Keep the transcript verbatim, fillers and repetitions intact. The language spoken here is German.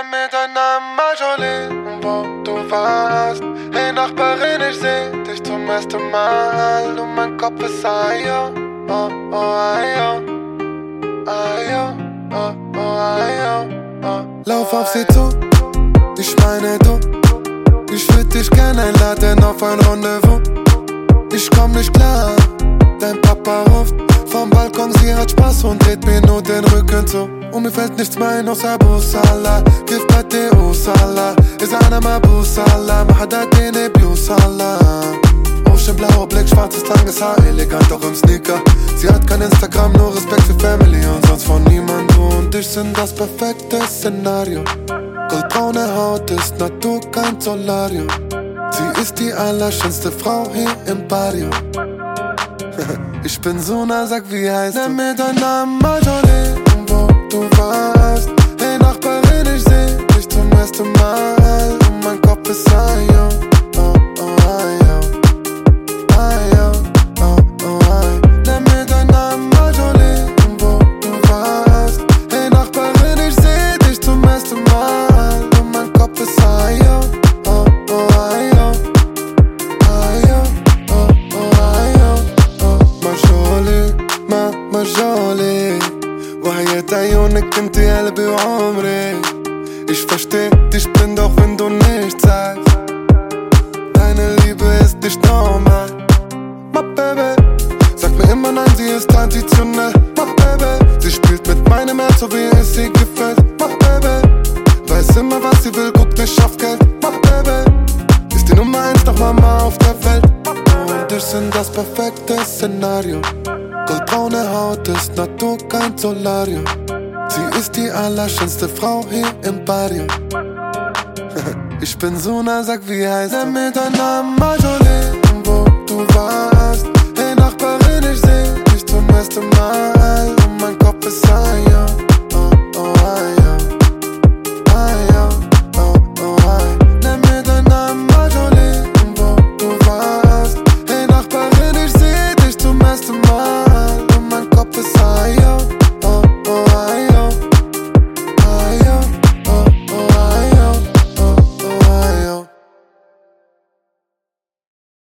Nenn mir deinen Namen, Marjorie, und wo du warst. Hey Nachbarin, ich seh dich zum ersten Mal und mein Kopf ist Ayo, oh, oh, Ayo, Ayo, oh, oh, Ayo, oh. Lauf auf sie zu, ich meine du. Ich würd dich gern einladen auf ein Rendezvous. Ich komm nicht klar, dein Papa ruft vom Balkon, sie hat Spaß und dreht mir nur den Rücken zu. Und mir fällt nichts mehr ein außer Busala. كيف بدي أوصلها إذا أنا ما بوصلها ما حدا تاني بيوصلها. Oceanblauer Blick, schwarzes langes Haar, elegant auch im Sneaker. Sie hat kein Instagram, nur Respekt für Family und sonst von niemand. Du und ich sind das perfekte Szenario. Goldbraune Haut ist Natur, kein Solarium. Sie ist die allerschönste Frau hier im Barrio. Ich bin Suna, sag wie heißt du? Nenn mir deinen Namen, Marjorie, und wo du warst. Hey Nachbarin, ich seh dich zum ersten Mal und mein Kopf ist Ayo, oh, oh, Ayo, Ayo, oh, oh, Ayo. Nenn mir deinen Namen, Marjorie, und wo du warst. Hey Nachbarin, ich seh dich zum ersten Mal und mein Kopf ist Ayo, oh, oh, Ayo, Ayo, oh, oh, Ayo, oh. Marjorie, ما Marjorie, وحياة عيونك انتي قلبي وعمري. Ich versteh dich blind, auch wenn du nichts sagst. Deine Liebe ist nicht normal, my baby. Sag mir immer nein, sie ist traditionell, my baby. Sie spielt mit meinem Herz, so wie es ihr gefällt, my baby. Weiß immer, was sie will, guckt nicht auf Geld, my baby. Ist die Nummer eins, doch Mama auf der Welt. Du und ich sind das perfekte Szenario. Goldbraune Haut ist Natur, kein Solarium. Sie ist die allerschönste Frau hier im Barrio. Ich bin Suna, sag wie heißt du? Nenn mir deinen Namen, Marjorie, und wo du warst. Hey Nachbarin,